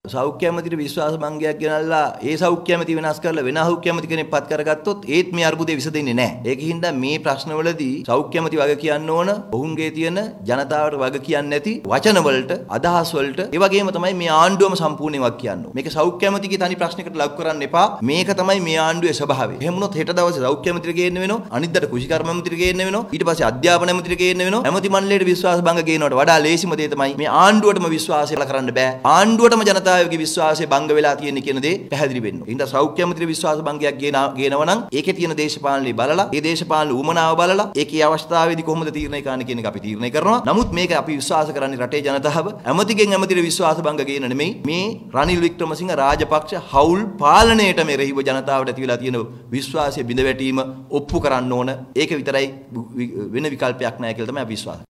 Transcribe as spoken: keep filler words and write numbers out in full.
සෞඛ්‍ය ඇමතිට විශ්වාස භංගයක් ගෙනල්ලා ඒ සෞඛ්‍ය ඇමති වෙනස් කරලා වෙන සෞඛ්‍ය ඇමති කෙනෙක් පත් කරගත්තොත් ඒත් මේ අර්බුදේ විසඳෙන්නේ නැහැ. ඒකින්ද මේ ප්‍රශ්නවලදී සෞඛ්‍ය ඇමති වග කියන්න ඕන ඔවුන්ගේ තියෙන ජනතාවට වග කියන්නේ නැති වචන වලට අදහස් වලට ඒ වගේම තමයි මේ ආණ්ඩුවම සම්පූර්ණයෙන් වග කියන්න ඕන. මේක සෞඛ්‍ය ඇමතිගේ තනි ප්‍රශ්නයකට ලක් කරන්න එපා. මේක තමයි මේ ආණ්ඩුවේ ස්වභාවය. එහෙම වුණොත් හෙට දවසේ සෞඛ්‍ය ඇමතිට ගේන්න වෙනවා. අනිද්දාට කුෂිකර්ම ඇමතිට ගේන්න වෙනවා. ඊට පස්සේ අධ්‍යාපන ඇමතිට ගේන්න වෙනවා. ඇමති මණ්ඩලයට විශ්වාස භංග ගේනවට වඩා ලේසිම දේ තමයි මේ ආණ්ඩුවටම විශ්වාසය කරන්න බෑ. ආණ්ඩුවටම ජනතාවගේ විශ්වාසය භංග වෙලා තියෙන කියන දේ පැහැදිලි වෙන්න ඕන. ඉතින් සෞඛ්‍ය ඇමතිට විශ්වාස භංගයක් ගේනවා නම් ඒකේ තියෙන දේශපාලනේ බලලා ඒ දේශපාලන උමනාව බලලා ඒකේ අවස්ථාවේදී කොහොමද තීරණය කරන්න කියන එක අපි තීරණය කරනවා. නමුත් මේක අපි විශ්වාස කරන්නේ රටේ ජනතාව ඇමතිගෙන් ඇමතිට විශ්වාස භංග ගේන නෙමෙයි මේ රනිල් වික්‍රමසිංහ රාජපක්ෂ හවුල් පාලනයට මෙරෙහිව ජනතාවට ඇති වෙලා තියෙන විශ්වාසය බිඳ වැටීම ඔප්පු කරන්න ඕන. ඒක විතරයි වෙන විකල්පයක් නැහැ කියලා තමයි අපි විශ්වාස